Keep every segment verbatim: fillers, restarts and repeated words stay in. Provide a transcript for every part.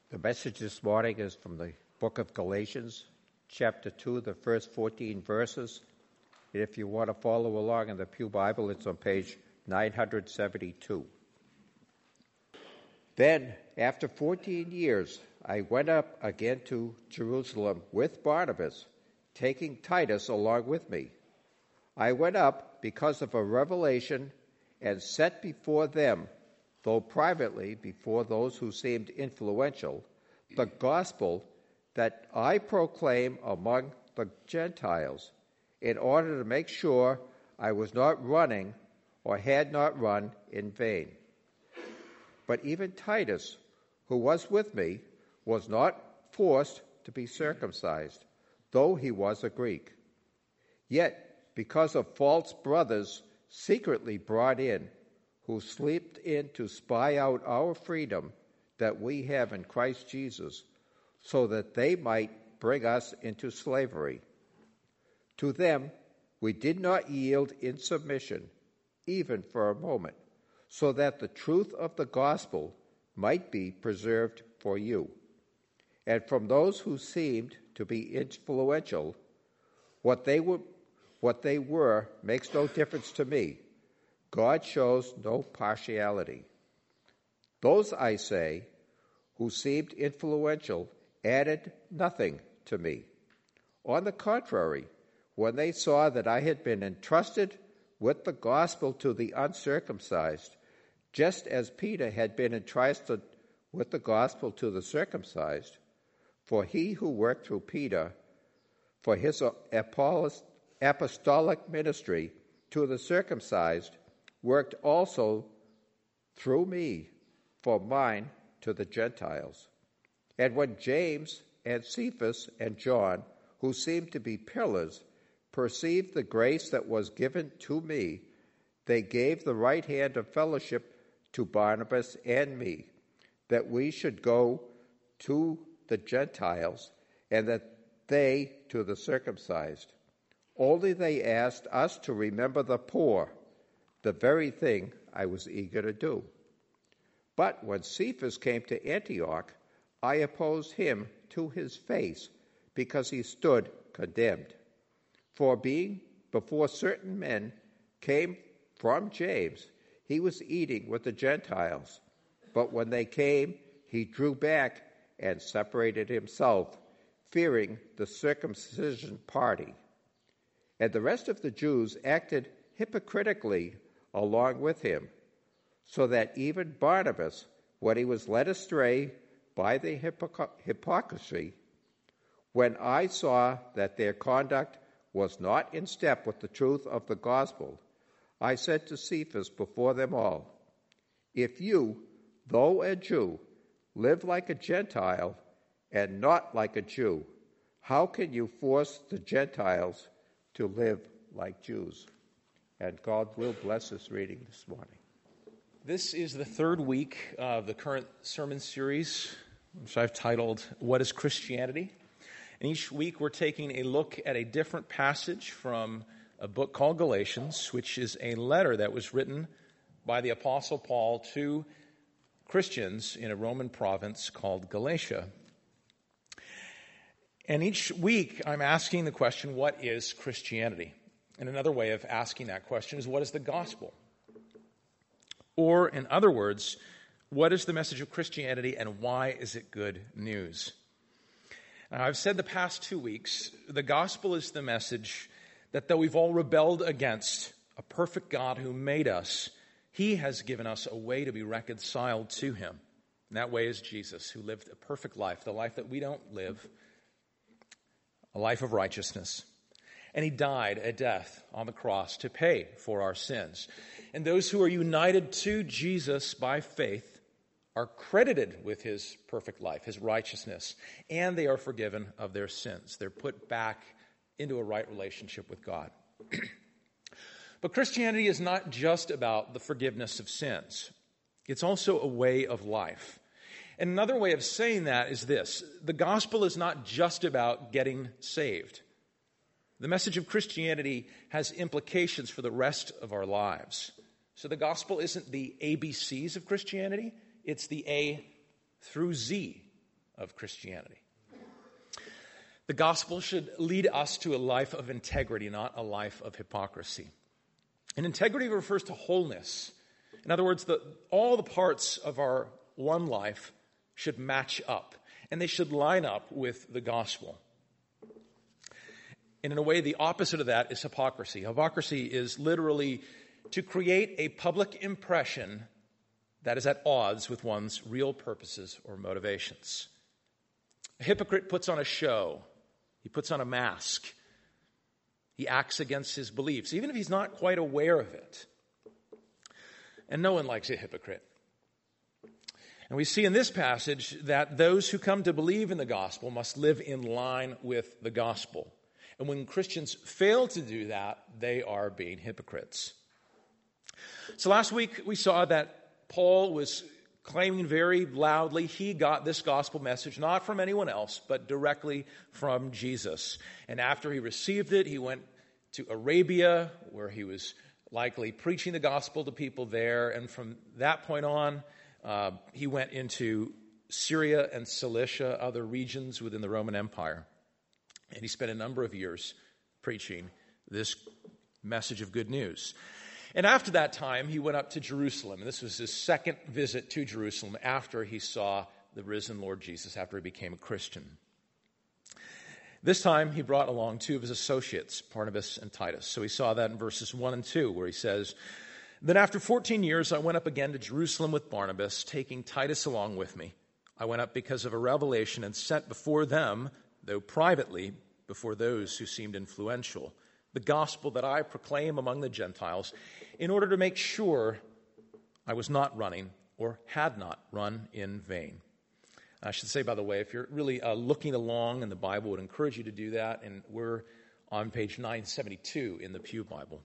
The message this morning is from the book of Galatians, chapter two, the first fourteen verses. And if you want to follow along in the Pew Bible, it's on page nine hundred seventy-two. Then, after fourteen years, I went up again to Jerusalem with Barnabas, taking Titus along with me. I went up because of a revelation and set before them, though privately before those who seemed influential, the gospel that I proclaim among the Gentiles, in order to make sure I was not running or had not run in vain. But even Titus, who was with me, was not forced to be circumcised, though he was a Greek. Yet, because of false brothers secretly brought in, who slipped in to spy out our freedom that we have in Christ Jesus, so that they might bring us into slavery. To them we did not yield in submission, even for a moment, so that the truth of the gospel might be preserved for you. And from those who seemed to be influential, what they were, what they were makes no difference to me. God shows no partiality. Those, I say, who seemed influential added nothing to me. On the contrary, when they saw that I had been entrusted with the gospel to the uncircumcised, just as Peter had been entrusted with the gospel to the circumcised, for he who worked through Peter for his apostolic ministry to the circumcised worked also through me for mine to the Gentiles. And when James and Cephas and John, who seemed to be pillars, perceived the grace that was given to me, they gave the right hand of fellowship to Barnabas and me, that we should go to the Gentiles, and that they to the circumcised. Only they asked us to remember the poor, the very thing I was eager to do. But when Cephas came to Antioch, I opposed him to his face, because he stood condemned. For being before certain men came from James, he was eating with the Gentiles. But when they came, he drew back and separated himself, fearing the circumcision party. And the rest of the Jews acted hypocritically along with him, so that even Barnabas, when he was led astray by the hypocr- hypocrisy, when I saw that their conduct was not in step with the truth of the gospel, I said to Cephas before them all, if you, though a Jew, live like a Gentile and not like a Jew, how can you force the Gentiles to live like Jews? And God will bless this reading this morning. This is the third week of the current sermon series, which I've titled, What is Christianity? And each week we're taking a look at a different passage from a book called Galatians, which is a letter that was written by the Apostle Paul to Christians in a Roman province called Galatia. And each week I'm asking the question, what is Christianity? And another way of asking that question is, what is the gospel? Or, in other words, what is the message of Christianity and why is it good news? Now, I've said the past two weeks, the gospel is the message that though we've all rebelled against a perfect God who made us, he has given us a way to be reconciled to him. And that way is Jesus, who lived a perfect life, the life that we don't live, a life of righteousness. And he died a death on the cross to pay for our sins. And those who are united to Jesus by faith are credited with his perfect life, his righteousness, and they are forgiven of their sins. They're put back into a right relationship with God. But Christianity is not just about the forgiveness of sins. It's also a way of life. And another way of saying that is this: the gospel is not just about getting saved. The message of Christianity has implications for the rest of our lives. So the gospel isn't the A B Cs of Christianity, it's the A through Z of Christianity. The gospel should lead us to a life of integrity, not a life of hypocrisy. And integrity refers to wholeness. In other words, the, all the parts of our one life should match up, and they should line up with the gospel. And in a way, the opposite of that is hypocrisy. Hypocrisy is literally to create a public impression that is at odds with one's real purposes or motivations. A hypocrite puts on a show. He puts on a mask. He acts against his beliefs, even if he's not quite aware of it. And no one likes a hypocrite. And we see in this passage that those who come to believe in the gospel must live in line with the gospel. And when Christians fail to do that, they are being hypocrites. So last week we saw that Paul was claiming very loudly he got this gospel message not from anyone else, but directly from Jesus. And after he received it, he went to Arabia, where he was likely preaching the gospel to people there. And from that point on, uh, he went into Syria and Cilicia, other regions within the Roman Empire. And he spent a number of years preaching this message of good news. And after that time, he went up to Jerusalem. And this was his second visit to Jerusalem after he saw the risen Lord Jesus, after he became a Christian. This time, he brought along two of his associates, Barnabas and Titus. So we saw that in verses one and two, where he says, "Then after fourteen years, I went up again to Jerusalem with Barnabas, taking Titus along with me. I went up because of a revelation and set before them, though privately, before those who seemed influential, the gospel that I proclaim among the Gentiles, in order to make sure I was not running or had not run in vain." I should say, by the way, if you're really uh, looking along in the Bible, I would encourage you to do that. And we're on page nine seventy-two in the Pew Bible.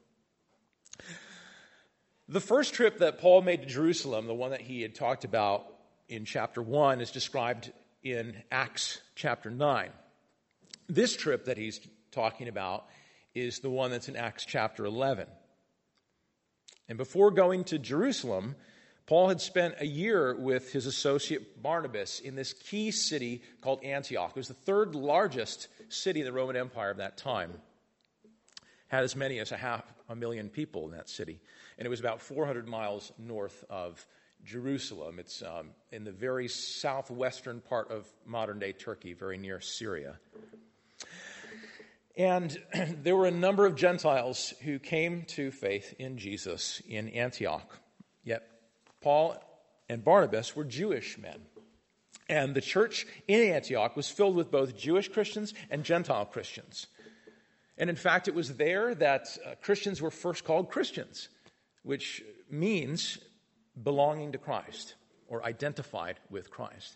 The first trip that Paul made to Jerusalem, the one that he had talked about in chapter one, is described in Acts chapter nine. This trip that he's talking about is the one that's in Acts chapter eleven. And before going to Jerusalem, Paul had spent a year with his associate Barnabas in this key city called Antioch. It was the third largest city in the Roman Empire of that time. Had as many as a half a million people in that city. And it was about four hundred miles north of Jerusalem. It's um, in the very southwestern part of modern-day Turkey, very near Syria. And there were a number of Gentiles who came to faith in Jesus in Antioch. Yet Paul and Barnabas were Jewish men. And the church in Antioch was filled with both Jewish Christians and Gentile Christians. And in fact, it was there that uh, Christians were first called Christians, which means belonging to Christ or identified with Christ.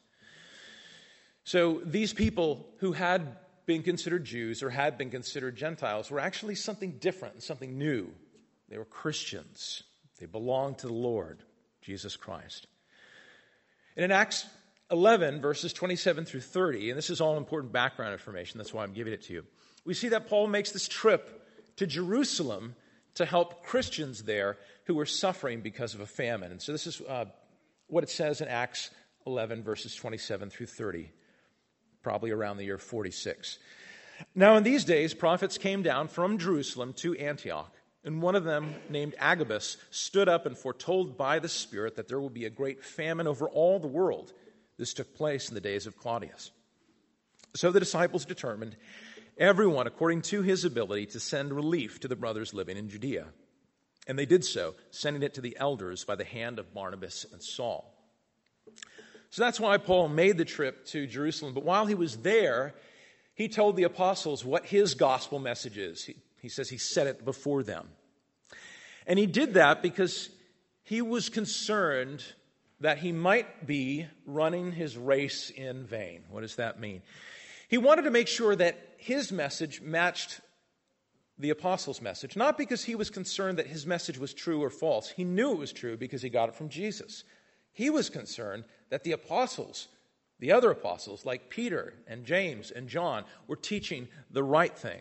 So these people who had been considered Jews or had been considered Gentiles were actually something different, something new. They were Christians. They belonged to the Lord, Jesus Christ. And in Acts eleven, verses twenty-seven through thirty, and this is all important background information, that's why I'm giving it to you, we see that Paul makes this trip to Jerusalem to help Christians there who were suffering because of a famine. And so this is uh, what it says in Acts eleven, verses twenty-seven through thirty, probably around the year forty-six. "Now in these days, prophets came down from Jerusalem to Antioch, and one of them, named Agabus, stood up and foretold by the Spirit that there will be a great famine over all the world. This took place in the days of Claudius. So the disciples determined, everyone according to his ability, to send relief to the brothers living in Judea. And they did so, sending it to the elders by the hand of Barnabas and Saul." So that's why Paul made the trip to Jerusalem. But while he was there, he told the apostles what his gospel message is. He, he says he set it before them. And he did that because he was concerned that he might be running his race in vain. What does that mean? He wanted to make sure that his message matched the apostles' message, not because he was concerned that his message was true or false. He knew it was true because he got it from Jesus. He was concerned that the apostles, the other apostles like Peter and James and John, were teaching the right thing.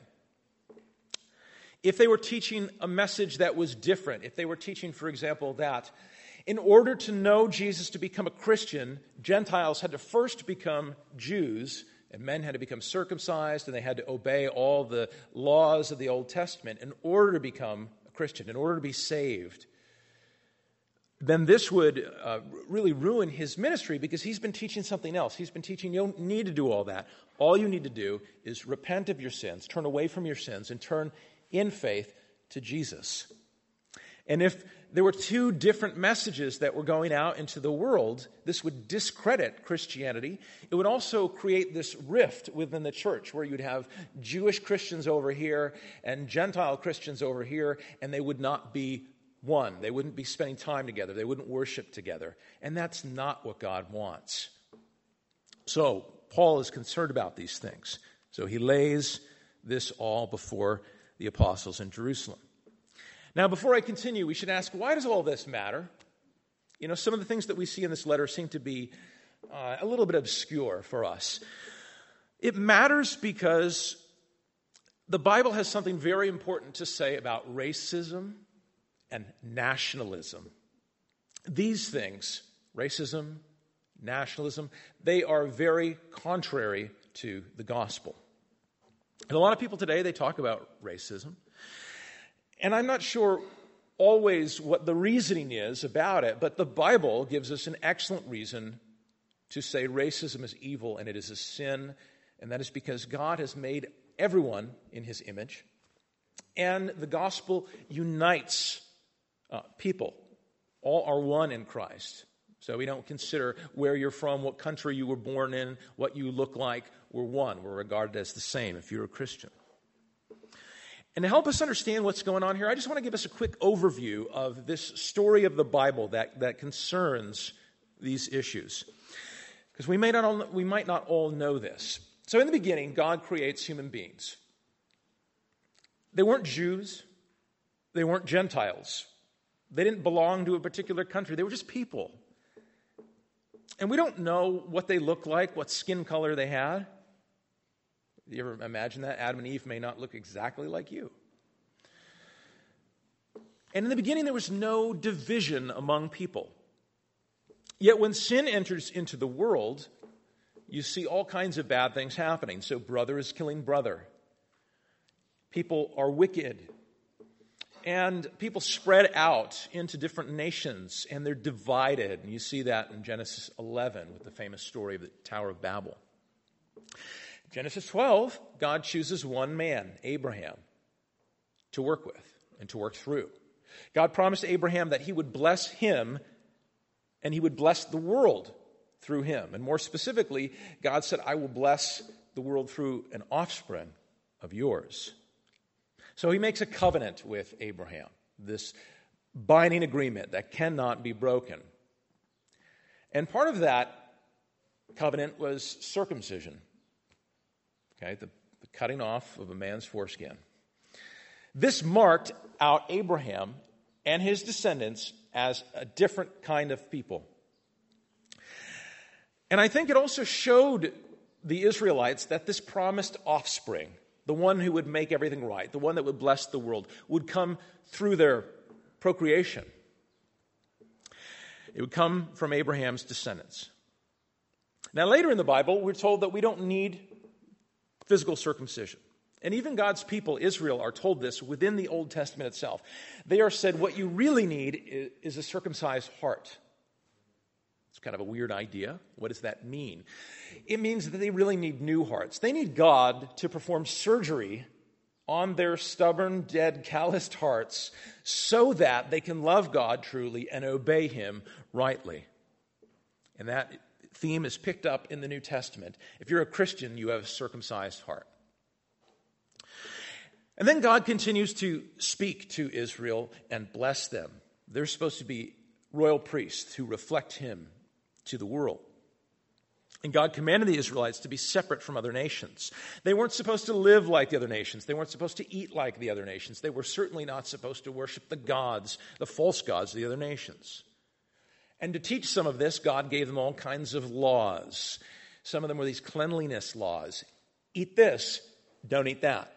If they were teaching a message that was different, if they were teaching, for example, that In order to know Jesus, to become a Christian, Gentiles had to first become Jews, and men had to become circumcised, and they had to obey all the laws of the Old Testament in order to become a Christian, in order to be saved. Then this would uh, really ruin his ministry, because he's been teaching something else. He's been teaching you don't need to do all that. All you need to do is repent of your sins, turn away from your sins, and turn in faith to Jesus. And if there were two different messages that were going out into the world, this would discredit Christianity. It would also create this rift within the church, where you'd have Jewish Christians over here and Gentile Christians over here, and they would not be one. They wouldn't be spending time together. They wouldn't worship together. And that's not what God wants. So Paul is concerned about these things. So he lays this all before the apostles in Jerusalem. Now, before I continue, we should ask, why does all this matter? You know, some of the things that we see in this letter seem to be uh, a little bit obscure for us. It matters because the Bible has something very important to say about racism and nationalism. These things, racism, nationalism, they are very contrary to the gospel. And a lot of people today, they talk about racism. And I'm not sure always what the reasoning is about it, but the Bible gives us an excellent reason to say racism is evil and it is a sin, and that is because God has made everyone in his image, and the gospel unites uh, people. All are one in Christ. So we don't consider where you're from, what country you were born in, what you look like. We're one. We're regarded as the same if you're a Christian. And to help us understand what's going on here, I just want to give us a quick overview of this story of the Bible that, that concerns these issues. Because we may not all, we might not all know this. So in the beginning, God creates human beings. They weren't Jews. They weren't Gentiles. They didn't belong to a particular country. They were just people. And we don't know what they looked like, what skin color they had. You ever imagine that? Adam and Eve may not look exactly like you. And in the beginning, there was no division among people. Yet when sin enters into the world, you see all kinds of bad things happening. So brother is killing brother. People are wicked. And people spread out into different nations, and they're divided. And you see that in Genesis eleven with the famous story of the Tower of Babel. Genesis twelve, God chooses one man, Abraham, to work with and to work through. God promised Abraham that he would bless him and he would bless the world through him. And more specifically, God said, I will bless the world through an offspring of yours. So he makes a covenant with Abraham, this binding agreement that cannot be broken. And part of that covenant was circumcision. Okay, the, the cutting off of a man's foreskin. This marked out Abraham and his descendants as a different kind of people. And I think it also showed the Israelites that this promised offspring, the one who would make everything right, the one that would bless the world, would come through their procreation. It would come from Abraham's descendants. Now, later in the Bible, we're told that we don't need physical circumcision. And even God's people, Israel, are told this within the Old Testament itself. They are said, what you really need is a circumcised heart. It's kind of a weird idea. What does that mean? It means that they really need new hearts. They need God to perform surgery on their stubborn, dead, calloused hearts so that they can love God truly and obey him rightly. And that theme is picked up in the New Testament. If you're a Christian, you have a circumcised heart. And then God continues to speak to Israel and bless them. They're supposed to be royal priests who reflect him to the world. And God commanded the Israelites to be separate from other nations. They weren't supposed to live like the other nations. They weren't supposed to eat like the other nations. They were certainly not supposed to worship the gods, the false gods of the other nations. And to teach some of this, God gave them all kinds of laws. Some of them were these cleanliness laws. Eat this, don't eat that.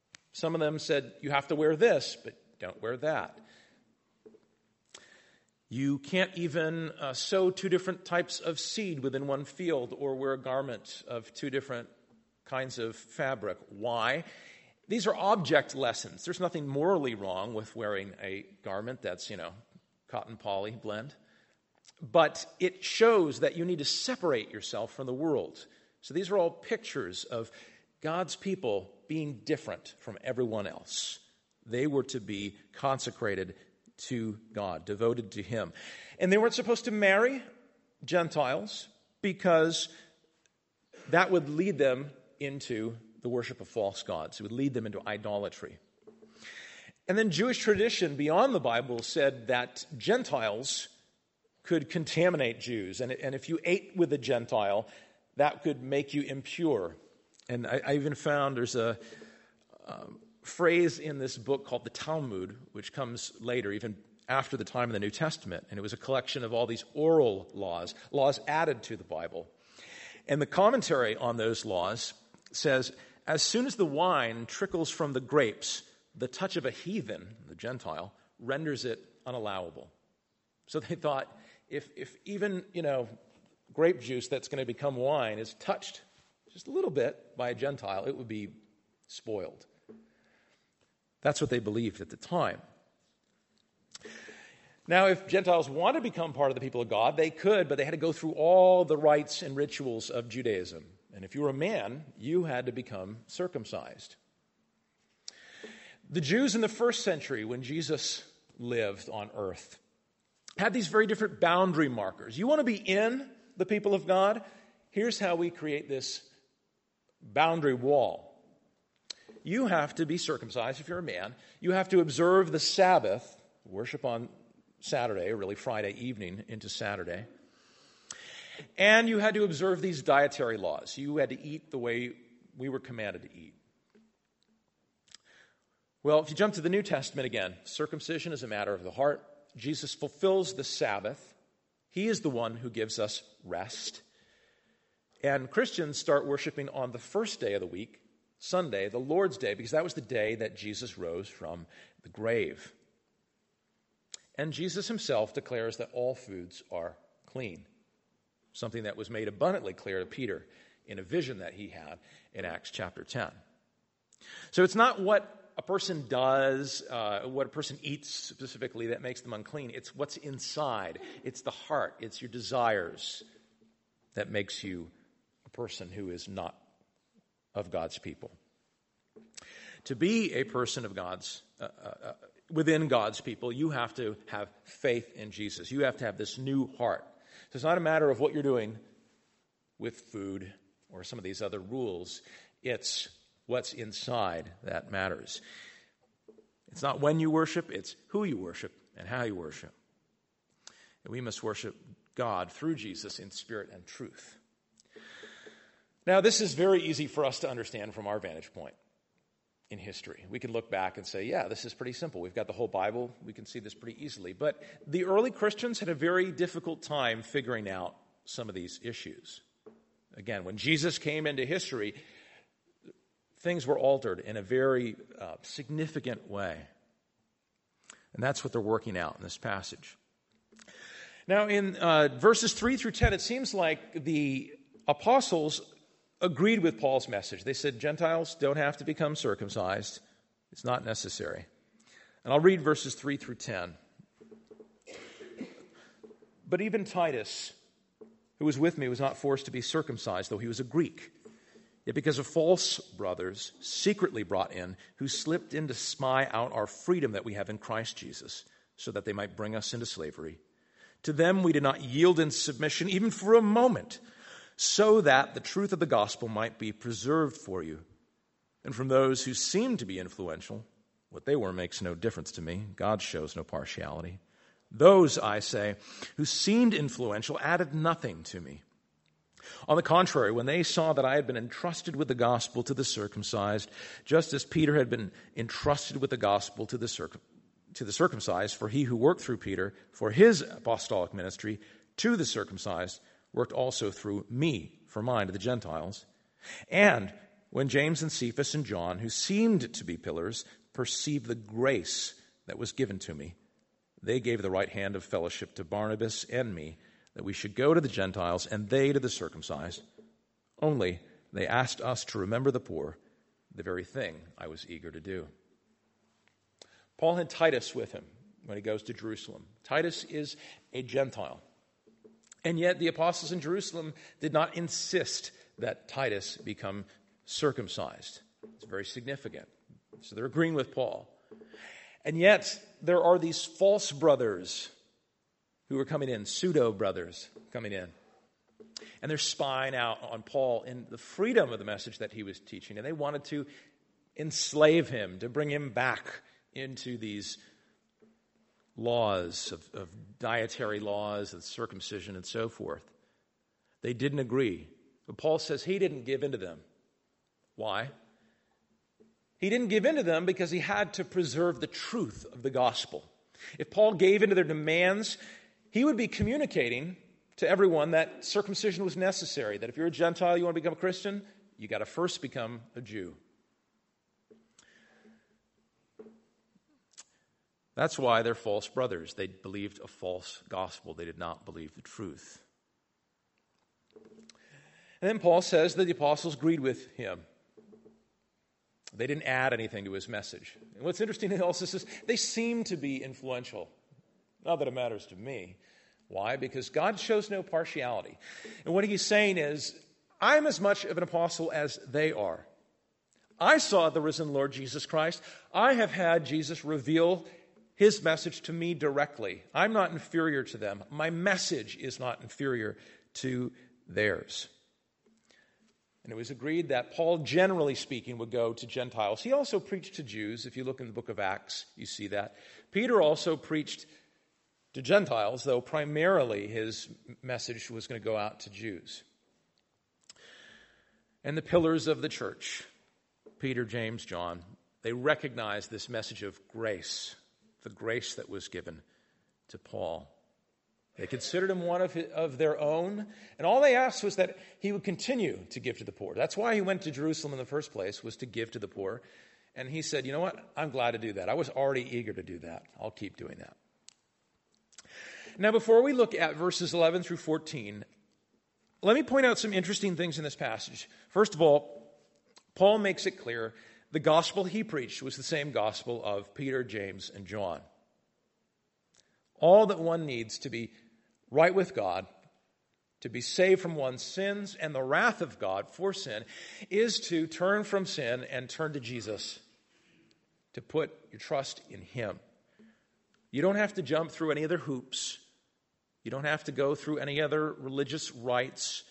Some of them said, you have to wear this, but don't wear that. You can't even uh, sow two different types of seed within one field or wear a garment of two different kinds of fabric. Why? These are object lessons. There's nothing morally wrong with wearing a garment that's, you know, cotton poly blend. But it shows that you need to separate yourself from the world. So these are all pictures of God's people being different from everyone else. They were to be consecrated to God, devoted to Him. And they weren't supposed to marry Gentiles because that would lead them into the worship of false gods. It would lead them into idolatry. And then Jewish tradition beyond the Bible said that Gentiles could contaminate Jews. And, and if you ate with a Gentile, that could make you impure. And I, I even found there's a um, phrase in this book called the Talmud, which comes later, even after the time of the New Testament. And it was a collection of all these oral laws, laws added to the Bible. And the commentary on those laws says, as soon as the wine trickles from the grapes, the touch of a heathen, the Gentile, renders it unallowable. So they thought, if, if even, you know, grape juice that's going to become wine is touched just a little bit by a Gentile, it would be spoiled. That's what they believed at the time. Now, if Gentiles wanted to become part of the people of God, they could, but they had to go through all the rites and rituals of Judaism. And if you were a man, you had to become circumcised. The Jews in the first century, when Jesus lived on earth, had these very different boundary markers. You want to be in the people of God? Here's how we create this boundary wall. You have to be circumcised if you're a man. You have to observe the Sabbath, worship on Saturday, or really Friday evening into Saturday. And you had to observe these dietary laws. You had to eat the way we were commanded to eat. Well, if you jump to the New Testament again, circumcision is a matter of the heart. Jesus fulfills the Sabbath. He is the one who gives us rest. And Christians start worshiping on the first day of the week, Sunday, the Lord's Day, because that was the day that Jesus rose from the grave. And Jesus himself declares that all foods are clean, something that was made abundantly clear to Peter in a vision that he had in Acts chapter ten. So it's not what a person does, uh, what a person eats specifically that makes them unclean. It's what's inside. It's the heart. It's your desires that makes you a person who is not of God's people. To be a person of God's, uh, uh, within God's people, you have to have faith in Jesus. You have to have this new heart. So it's not a matter of what you're doing with food or some of these other rules. It's what's inside that matters. It's not when you worship, it's who you worship and how you worship. And we must worship God through Jesus in spirit and truth. Now, this is very easy for us to understand from our vantage point in history. We can look back and say, yeah, this is pretty simple. We've got the whole Bible. We can see this pretty easily. But the early Christians had a very difficult time figuring out some of these issues. Again, when Jesus came into history, things were altered in a very uh, significant way. And that's what they're working out in this passage. Now, in uh, verses three through ten, it seems like the apostles agreed with Paul's message. They said Gentiles don't have to become circumcised. It's not necessary. And I'll read verses three through ten. But even Titus, who was with me, was not forced to be circumcised, though he was a Greek. Yet because of false brothers, secretly brought in, who slipped in to spy out our freedom that we have in Christ Jesus, so that they might bring us into slavery. To them we did not yield in submission, even for a moment, so that the truth of the gospel might be preserved for you. And from those who seemed to be influential, what they were makes no difference to me. God shows no partiality. Those, I say, who seemed influential added nothing to me. On the contrary, when they saw that I had been entrusted with the gospel to the circumcised, just as Peter had been entrusted with the gospel to the, circ- to the circumcised, for he who worked through Peter for his apostolic ministry to the circumcised worked also through me for mine to the Gentiles. And when James and Cephas and John, who seemed to be pillars, perceived the grace that was given to me, they gave the right hand of fellowship to Barnabas and me, that we should go to the Gentiles and they to the circumcised. Only they asked us to remember the poor, the very thing I was eager to do. Paul had Titus with him when he goes to Jerusalem. Titus is a Gentile. And yet the apostles in Jerusalem did not insist that Titus become circumcised. It's very significant. So they're agreeing with Paul. And yet there are these false brothers who are coming in, pseudo brothers coming in. And they're spying out on Paul in the freedom of the message that he was teaching. And they wanted to enslave him, to bring him back into these laws of, of dietary laws, of circumcision and so forth. They didn't agree. But Paul says he didn't give in to them. Why? He didn't give in to them because he had to preserve the truth of the gospel. If Paul gave in to their demands, he would be communicating to everyone that circumcision was necessary, that if you're a Gentile, you want to become a Christian, you got to first become a Jew. That's why they're false brothers. They believed a false gospel. They did not believe the truth. And then Paul says that the apostles agreed with him. They didn't add anything to his message. And what's interesting also is they seem to be influential. Not that it matters to me. Why? Because God shows no partiality. And what he's saying is, I'm as much of an apostle as they are. I saw the risen Lord Jesus Christ. I have had Jesus reveal his message to me directly. I'm not inferior to them. My message is not inferior to theirs. And it was agreed that Paul, generally speaking, would go to Gentiles. He also preached to Jews. If you look in the book of Acts, you see that. Peter also preached to Gentiles, though primarily his message was going to go out to Jews. And the pillars of the church, Peter, James, John, they recognized this message of grace, the grace that was given to Paul. They considered him one of, his, of their own, and all they asked was that he would continue to give to the poor. That's why he went to Jerusalem in the first place, was to give to the poor. And he said, you know what, I'm glad to do that. I was already eager to do that. I'll keep doing that. Now, before we look at verses eleven through fourteen, let me point out some interesting things in this passage. First of all, Paul makes it clear the gospel he preached was the same gospel of Peter, James, and John. All that one needs to be right with God, to be saved from one's sins and the wrath of God for sin, is to turn from sin and turn to Jesus, to put your trust in him. You don't have to jump through any other hoops. You don't have to go through any other religious rites.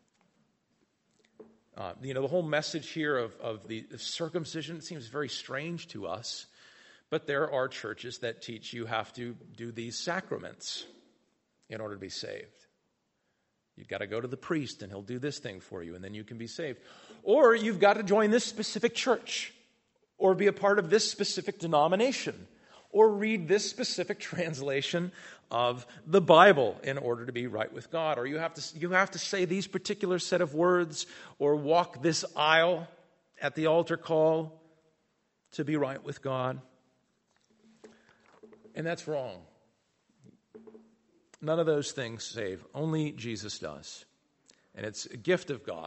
Uh, you know, the whole message here of, of the of circumcision seems very strange to us, but there are churches that teach you have to do these sacraments in order to be saved. You've got to go to the priest and he'll do this thing for you and then you can be saved. Or you've got to join this specific church or be a part of this specific denomination or read this specific translation of the Bible in order to be right with God. Or you have to, you have to say these particular set of words or walk this aisle at the altar call to be right with God. And that's wrong. None of those things save. Only Jesus does. And it's a gift of God.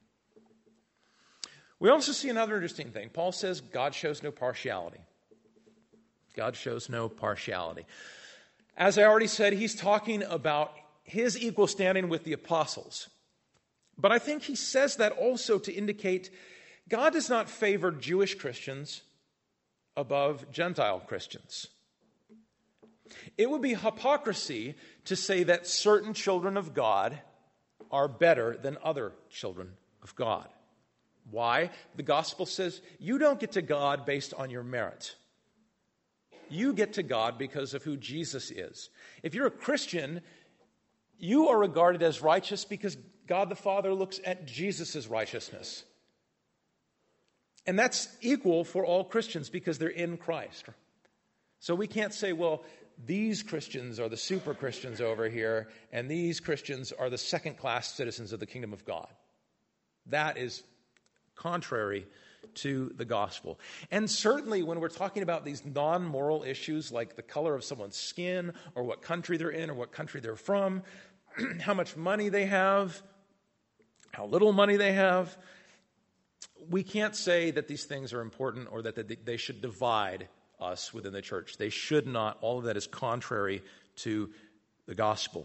We also see another interesting thing. Paul says God shows no partiality. God shows no partiality. As I already said, he's talking about his equal standing with the apostles. But I think he says that also to indicate God does not favor Jewish Christians above Gentile Christians. It would be hypocrisy to say that certain children of God are better than other children of God. Why? The gospel says you don't get to God based on your merit. You get to God because of who Jesus is. If you're a Christian, you are regarded as righteous because God the Father looks at Jesus' righteousness. And that's equal for all Christians because they're in Christ. So we can't say, well, these Christians are the super Christians over here, and these Christians are the second-class citizens of the kingdom of God. That is contrary to the gospel. And certainly when we're talking about these non-moral issues like the color of someone's skin or what country they're in or what country they're from, how much money they have, how little money they have, we can't say that these things are important or that they should divide us within the church. They should not. All of that is contrary to the gospel.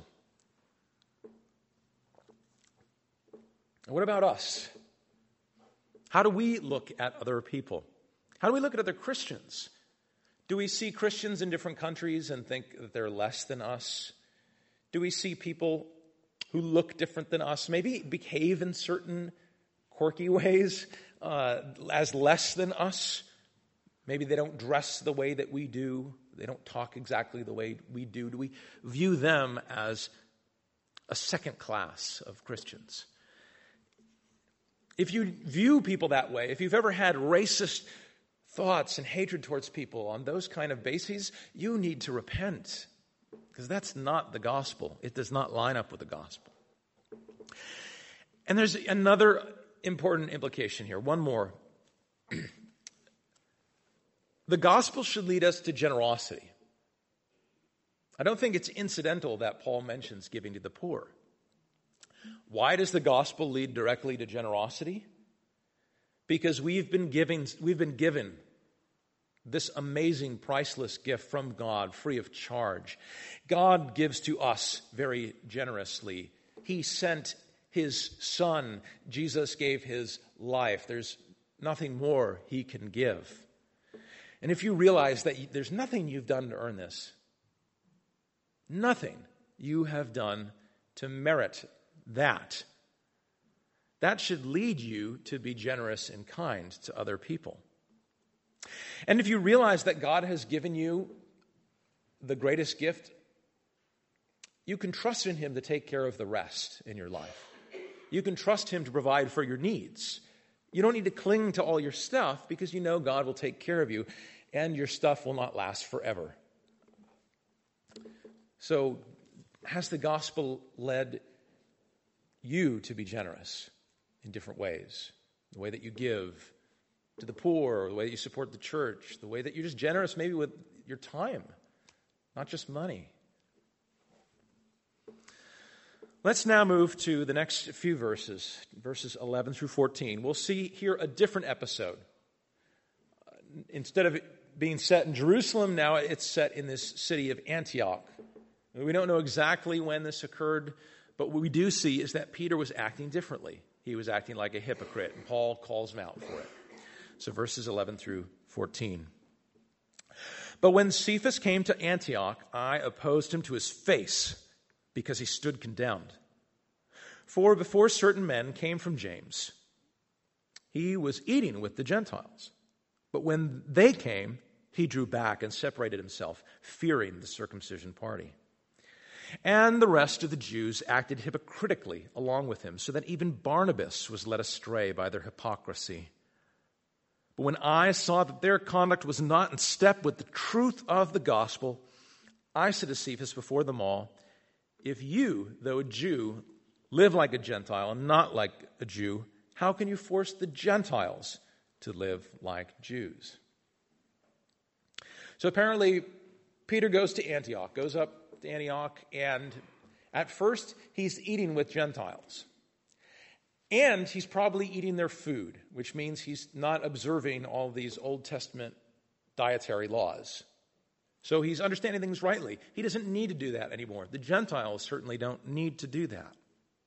And what about us? How do we look at other people? How do we look at other Christians? Do we see Christians in different countries and think that they're less than us? Do we see people who look different than us, maybe behave in certain quirky ways uh, as less than us? Maybe they don't dress the way that we do. They don't talk exactly the way we do. Do we view them as a second class of Christians? If you view people that way, if you've ever had racist thoughts and hatred towards people on those kind of bases, you need to repent, because that's not the gospel. It does not line up with the gospel. And there's another important implication here, one more. The gospel should lead us to generosity. I don't think it's incidental that Paul mentions giving to the poor. Why does the gospel lead directly to generosity? Because we've been giving, we've been given this amazing, priceless gift from God, free of charge. God gives to us very generously. He sent his Son. Jesus gave his life. There's nothing more he can give. And if you realize that there's nothing you've done to earn this, nothing you have done to merit that, that should lead you to be generous and kind to other people. And if you realize that God has given you the greatest gift, you can trust in him to take care of the rest in your life. You can trust him to provide for your needs. You don't need to cling to all your stuff because you know God will take care of you and your stuff will not last forever. So, has the gospel led you to be generous in different ways? The way that you give to the poor, the way that you support the church, the way that you're just generous maybe with your time, not just money. Let's now move to the next few verses, verses eleven through fourteen. We'll see here a different episode. Instead of it being set in Jerusalem, now it's set in this city of Antioch. We don't know exactly when this occurred, but what we do see is that Peter was acting differently. He was acting like a hypocrite, and Paul calls him out for it. So verses eleven through fourteen. But when Cephas came to Antioch, I opposed him to his face, because he stood condemned. For before certain men came from James, he was eating with the Gentiles. But when they came, he drew back and separated himself, fearing the circumcision party. And the rest of the Jews acted hypocritically along with him, so that even Barnabas was led astray by their hypocrisy. But when I saw that their conduct was not in step with the truth of the gospel, I said to Cephas before them all, if you, though a Jew, live like a Gentile and not like a Jew, how can you force the Gentiles to live like Jews? So apparently, Peter goes to Antioch, goes up to Antioch, and at first, he's eating with Gentiles. And he's probably eating their food, which means he's not observing all these Old Testament dietary laws. So he's understanding things rightly. He doesn't need to do that anymore. The Gentiles certainly don't need to do that.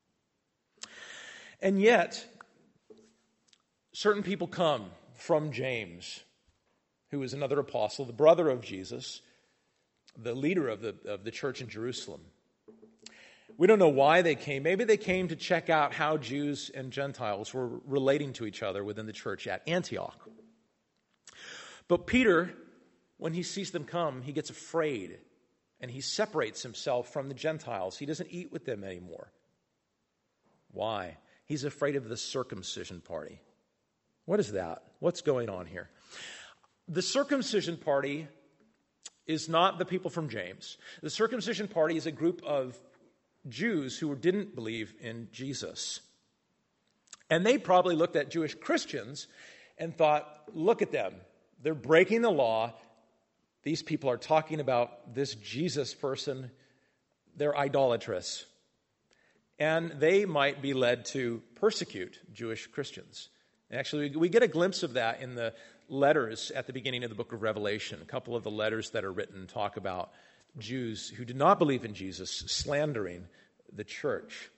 And yet, certain people come from James, who is another apostle, the brother of Jesus, the leader of the, of the church in Jerusalem. We don't know why they came. Maybe they came to check out how Jews and Gentiles were relating to each other within the church at Antioch. But Peter, when he sees them come, he gets afraid and he separates himself from the Gentiles. He doesn't eat with them anymore. Why? He's afraid of the circumcision party. What is that? What's going on here? The circumcision party is not the people from James. The circumcision party is a group of Jews who didn't believe in Jesus. And they probably looked at Jewish Christians and thought, look at them. They're breaking the law. These people are talking about this Jesus person. They're idolatrous. And they might be led to persecute Jewish Christians. Actually, we get a glimpse of that in the letters at the beginning of the book of Revelation. A couple of the letters that are written talk about Jews who did not believe in Jesus slandering the church.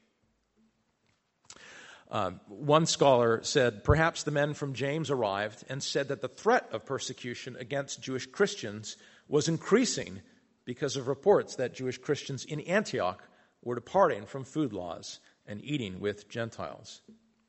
Um, one scholar said, perhaps the men from James arrived and said that the threat of persecution against Jewish Christians was increasing because of reports that Jewish Christians in Antioch were departing from food laws and eating with Gentiles.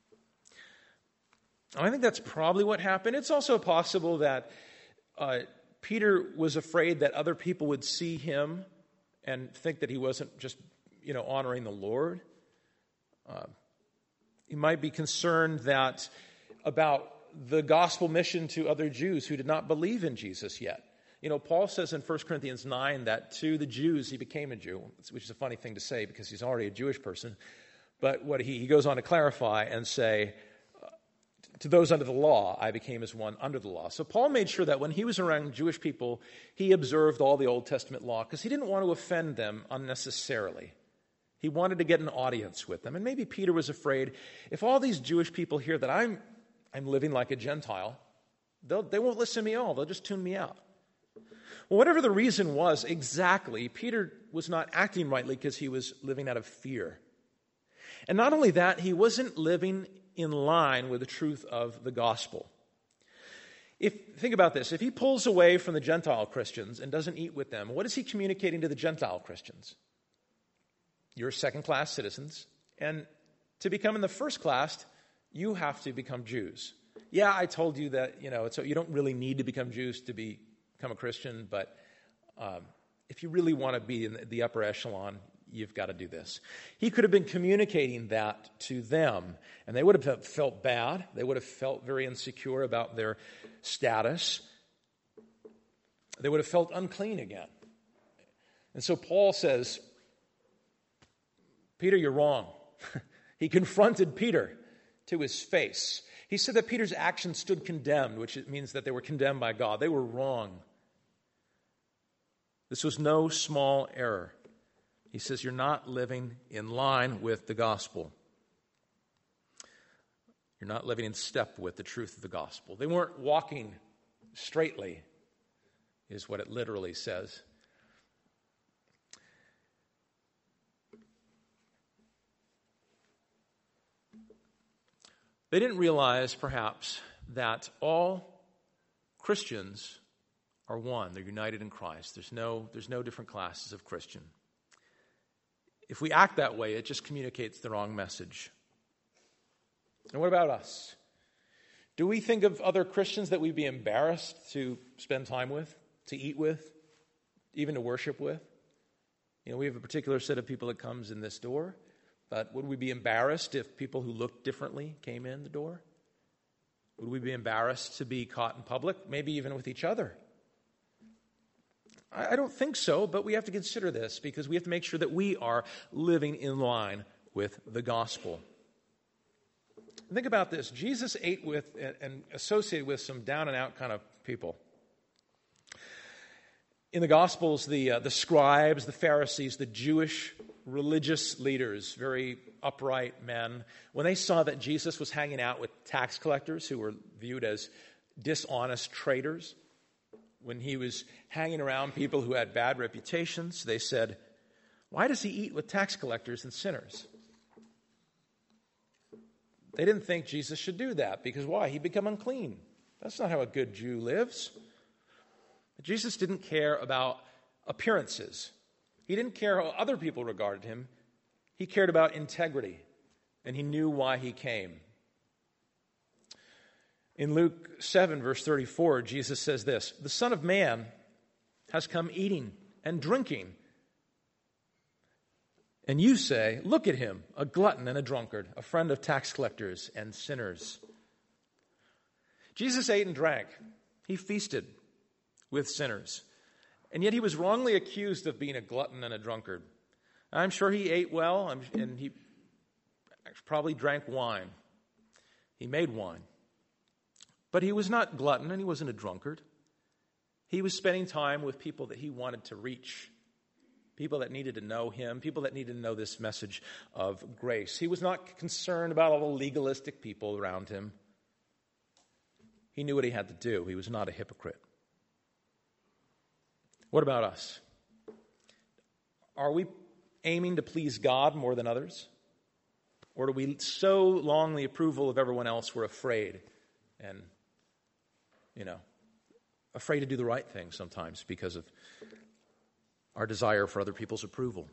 I think that's probably what happened. It's also possible that uh, Peter was afraid that other people would see him and think that he wasn't just, you know, honoring the Lord. Uh, he might be concerned that about the gospel mission to other Jews who did not believe in Jesus yet. You know, Paul says in First Corinthians nine that to the Jews he became a Jew, which is a funny thing to say because he's already a Jewish person. But what he, he goes on to clarify and say, to those under the law, I became as one under the law. So Paul made sure that when he was around Jewish people, he observed all the Old Testament law because he didn't want to offend them unnecessarily. He wanted to get an audience with them. And maybe Peter was afraid, if all these Jewish people hear that I'm I'm living like a Gentile, they'll, they won't listen to me at all. They'll just tune me out. Well, whatever the reason was exactly, Peter was not acting rightly because he was living out of fear. And not only that, he wasn't living in line with the truth of the gospel. If think about this, if he pulls away from the Gentile Christians and doesn't eat with them, what is he communicating to the Gentile Christians? You're second-class citizens, and to become in the first class, you have to become Jews. Yeah, I told you that, you know, so you don't really need to become Jews to be, become a Christian, but um, if you really want to be in the upper echelon, you've got to do this. He could have been communicating that to them, and they would have felt bad. They would have felt very insecure about their status. They would have felt unclean again. And so Paul says, Peter, you're wrong. He confronted Peter to his face. He said that Peter's actions stood condemned, which means that they were condemned by God. They were wrong. This was no small error. He says, you're not living in line with the gospel. You're not living in step with the truth of the gospel. They weren't walking straightly, is what it literally says. They didn't realize, perhaps, that all Christians are one. They're united in Christ. There's no, there's no different classes of Christian. If we act that way, it just communicates the wrong message. And what about us? Do we think of other Christians that we'd be embarrassed to spend time with, to eat with, even to worship with? You know, we have a particular set of people that comes in this door, but would we be embarrassed if people who looked differently came in the door? Would we be embarrassed to be caught in public, maybe even with each other? I don't think so, but we have to consider this because we have to make sure that we are living in line with the gospel. Think about this. Jesus ate with and associated with some down-and-out kind of people. In the Gospels, the, uh, the scribes, the Pharisees, the Jewish religious leaders, very upright men, when they saw that Jesus was hanging out with tax collectors who were viewed as dishonest traitors, when he was hanging around people who had bad reputations, they said, why does he eat with tax collectors and sinners? They didn't think Jesus should do that because why? He'd become unclean. That's not how a good Jew lives. But Jesus didn't care about appearances. He didn't care how other people regarded him. He cared about integrity, and he knew why he came. In Luke seven, verse thirty-four, Jesus says this, the Son of Man has come eating and drinking. And you say, look at him, a glutton and a drunkard, a friend of tax collectors and sinners. Jesus ate and drank. He feasted with sinners. And yet he was wrongly accused of being a glutton and a drunkard. I'm sure he ate well, and he probably drank wine. He made wine. But he was not glutton and he wasn't a drunkard. He was spending time with people that he wanted to reach, people that needed to know him, people that needed to know this message of grace. He was not concerned about all the legalistic people around him. He knew what he had to do. He was not a hypocrite. What about us? Are we aiming to please God more than others? Or do we so long the approval of everyone else we're afraid and, you know, afraid to do the right thing sometimes because of our desire for other people's approval?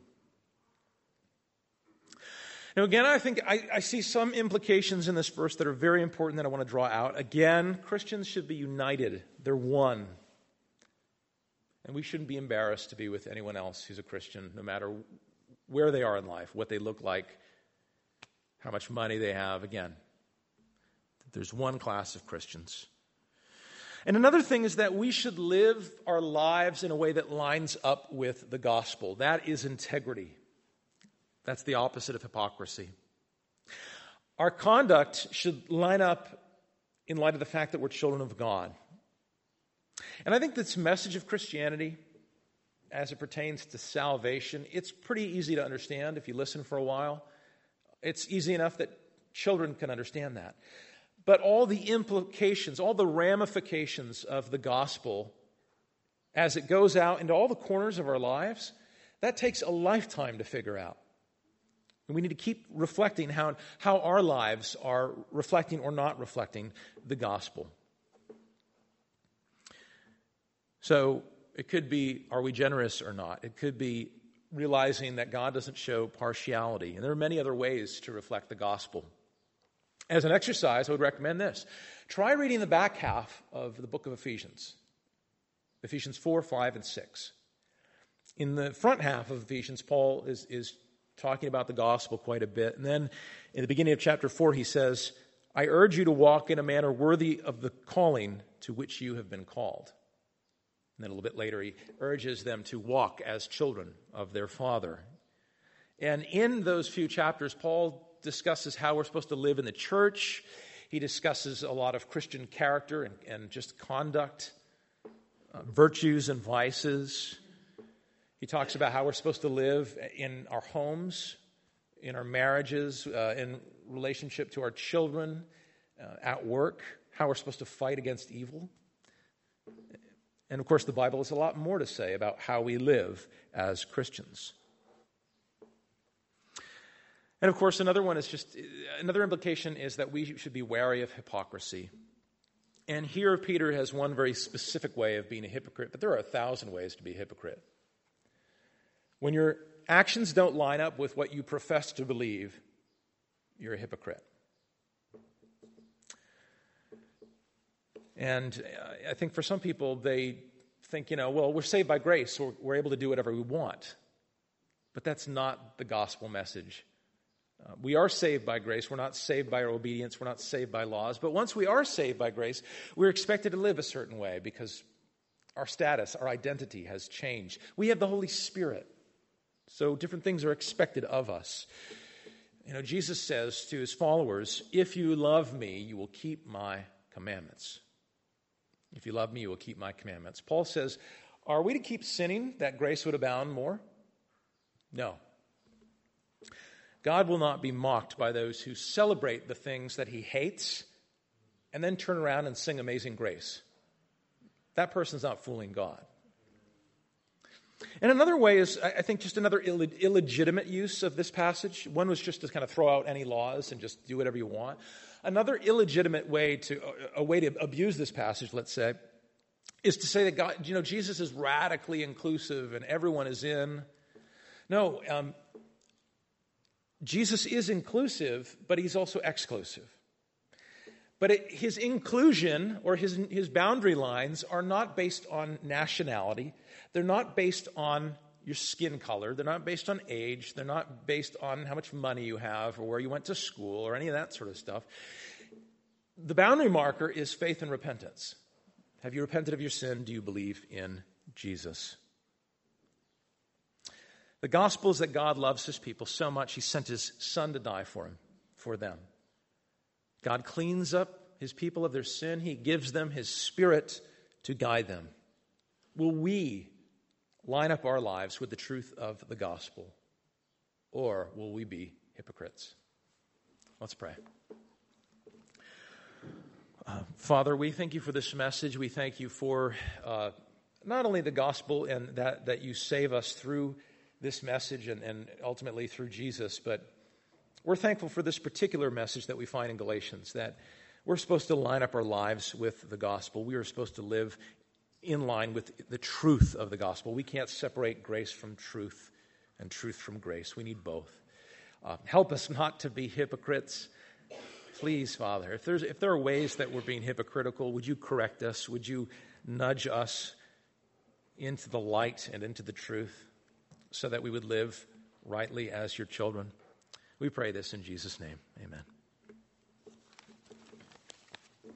Now, again, I think I, I see some implications in this verse that are very important that I want to draw out. Again, Christians should be united. They're one. And we shouldn't be embarrassed to be with anyone else who's a Christian, no matter where they are in life, what they look like, how much money they have. Again, there's one class of Christians. And another thing is that we should live our lives in a way that lines up with the gospel. That is integrity. That's the opposite of hypocrisy. Our conduct should line up in light of the fact that we're children of God. And I think this message of Christianity, as it pertains to salvation, it's pretty easy to understand if you listen for a while. It's easy enough that children can understand that. But all the implications, all the ramifications of the gospel, as it goes out into all the corners of our lives, that takes a lifetime to figure out. And we need to keep reflecting how, how our lives are reflecting or not reflecting the gospel. So it could be, are we generous or not? It could be realizing that God doesn't show partiality. And there are many other ways to reflect the gospel. As an exercise, I would recommend this. Try reading the back half of the book of Ephesians. Ephesians four, five, and six. In the front half of Ephesians, Paul is, is talking about the gospel quite a bit. And then in the beginning of chapter four, he says, I urge you to walk in a manner worthy of the calling to which you have been called. And then a little bit later, he urges them to walk as children of their Father. And in those few chapters, Paul discusses how we're supposed to live in the church. He discusses a lot of Christian character and, and just conduct, uh, virtues and vices. He talks about how we're supposed to live in our homes, in our marriages, uh, in relationship to our children, uh, at work, how we're supposed to fight against evil. And of course, the Bible has a lot more to say about how we live as Christians. And of course, another one is just, another implication is that we should be wary of hypocrisy. And here Peter has one very specific way of being a hypocrite, but there are a thousand ways to be a hypocrite. When your actions don't line up with what you profess to believe, you're a hypocrite. And I think for some people, they think, you know, well, we're saved by grace, so we're able to do whatever we want. But that's not the gospel message. Uh, we are saved by grace. We're not saved by our obedience. We're not saved by laws. But once we are saved by grace, we're expected to live a certain way because our status, our identity has changed. We have the Holy Spirit. So different things are expected of us. You know, Jesus says to his followers, if you love me, you will keep my commandments. If you love me, you will keep my commandments. Paul says, are we to keep sinning that grace would abound more? No. God will not be mocked by those who celebrate the things that he hates and then turn around and sing Amazing Grace. That person's not fooling God. And another way is, I think, just another Ill- illegitimate use of this passage. One was just to kind of throw out any laws and just do whatever you want. Another illegitimate way to, a way to abuse this passage, let's say, is to say that God, you know, Jesus is radically inclusive and everyone is in. No, um, Jesus is inclusive, but he's also exclusive. But it, his inclusion or his, his boundary lines are not based on nationality. They're not based on your skin color. They're not based on age. They're not based on how much money you have or where you went to school or any of that sort of stuff. The boundary marker is faith and repentance. Have you repented of your sin? Do you believe in Jesus? The gospel is that God loves his people so much he sent his son to die for him, for them. God cleans up his people of their sin. He gives them his Spirit to guide them. Will we line up our lives with the truth of the gospel? Or will we be hypocrites? Let's pray. Uh, Father, we thank you for this message. We thank you for uh, not only the gospel and that, that you save us through this message and, and ultimately through Jesus, but we're thankful for this particular message that we find in Galatians, that we're supposed to line up our lives with the gospel. We are supposed to live in line with the truth of the gospel. We can't separate grace from truth and truth from grace. We need both. Uh, help us not to be hypocrites. Please, Father, if there's if there are ways that we're being hypocritical, would you correct us? Would you nudge us into the light and into the truth so that we would live rightly as your children? We pray this in Jesus' name. Amen.